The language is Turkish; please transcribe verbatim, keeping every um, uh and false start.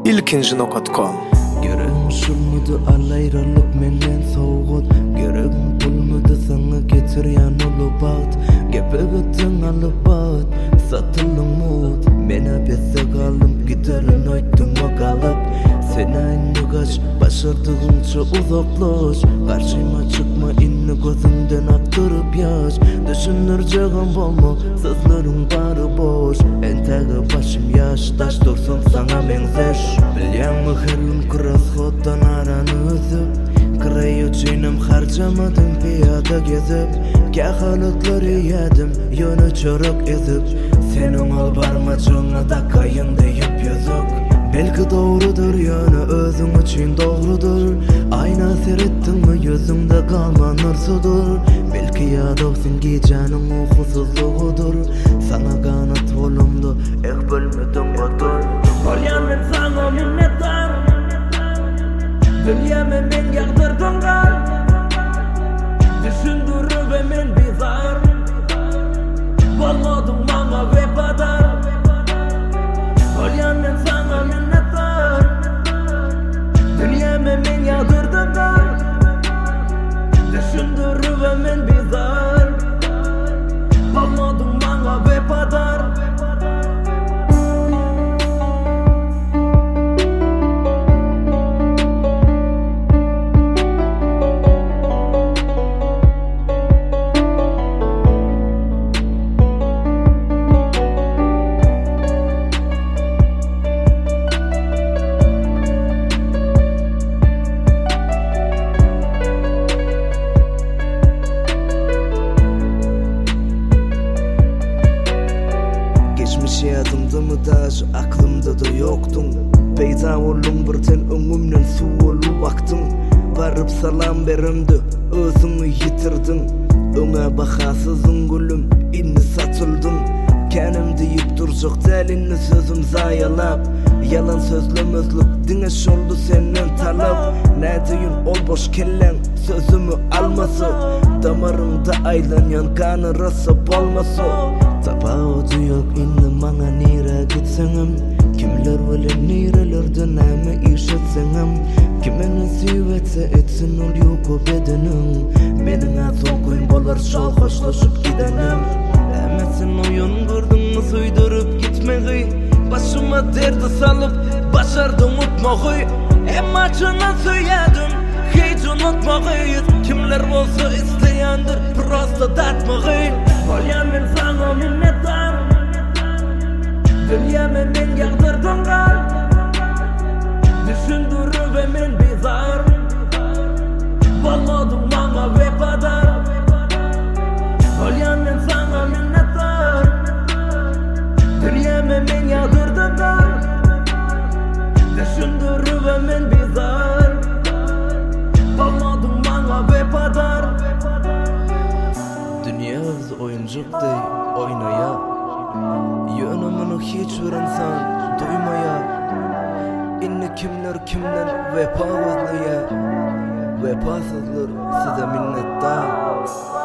ilkinci nokta com. Gereğim şulmudu alayrılık menden soğut. Gereğim pulmudu sana getiryan ulubat. Gebe gıtın alıbat satılın mut. Mena bese kalım giderin oytun o kalıp. Sen aynı kaç başardığınca uzaklaş. Karşıma çıkma inni gözümden aktırıp yaş. Düşünürceğim bolma sözlerin darı boş. Entegi başım yaş taş dursun sana benzer. Bilyen mi her gün kıras hoddan aranı özüp. Kırayı çiğnim harcamadım piyada gezip. Kâhalıkları yedim yönü çörük ezip. Senin ol barmacığına da kayın deyip yüzük. Belki doğrudur yani özün için doğrudur. Ayna seyrettin mi yüzünde kalman hırsıdır. Belki yadavsın gecenin uykusuzluğudur. Sana kanat olumdu eh bölmedim batur. Olyan ben sana minnettar. Dünyamı men yağdırdın kal. Düşündürü ve men bizar. Bolmadım bana vefadar. Olyan ben sana minnettar. Dünyamı men yağdırdın kal. Düşündürü ve men bizar. Bolmadım bana vefadar. Adımda mı daş aklımda da yoktun. Peyda oldum birten öngümden su olu baktım. Varıp salam berimdi özünü yitirdin. Öňe bahasızın gülüm inni satıldın. Kenim deyip durjak delinni sözüm zayalap. Yalan sözlemezlik dine şoldu senden talap. Nädeyin ol boş kellen sözümü alması. Damarımda aylanyan kanı rasa bolması. Tapaudu yok inni maňa nire gitseňem. Kimler bilen nirelerden näme işetseňem. Kimeni süwetse etsin ol ýoko bedenim. Meniň azal koýun bolar şol hoşlaşyp gidenem. Äme sen oýun gurdyňmy suýdurup gitmegi. Başyma derdi salyp başardym unutmagy. Emma çynan söýädim hiç unutmagy. Kimler bolsa isleýändir prosta datmagy. Olyan men sana minnettar. Dünyamı men yağdırdın kal. Düşündürü ve men bizar. Bolmadım bana vefadar. Olyan men sana minnettar. Dünyamı men yağdırdın kal. Düşündürü ve men bizar. Bolmadım bana vefadar. Dünya öz oyuncukday oynaya. Yönümünü hiç öğrensen duymaya. İnni kimler kimden vefa gözlüye. Vefasızlar size minnettar.